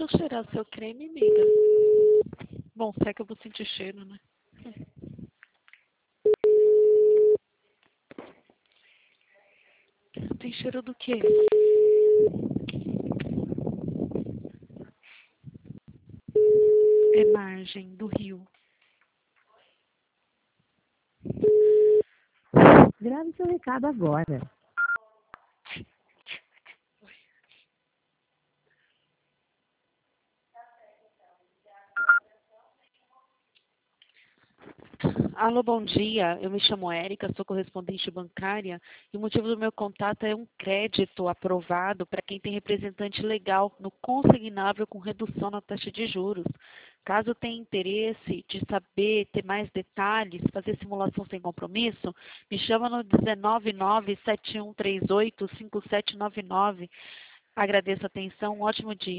eu cheirar seu creme, amiga. Bom, se é que eu vou sentir cheiro, né? Tem cheiro do quê? É margem do rio. Grave seu recado agora. Alô, bom dia. Eu me chamo Érica, sou correspondente bancária e o motivo do meu contato é um crédito aprovado para quem tem representante legal no consignável com redução na taxa de juros. Caso tenha interesse de saber, ter mais detalhes, fazer simulação sem compromisso, me chama no 19971385799. Agradeço a atenção, um ótimo dia.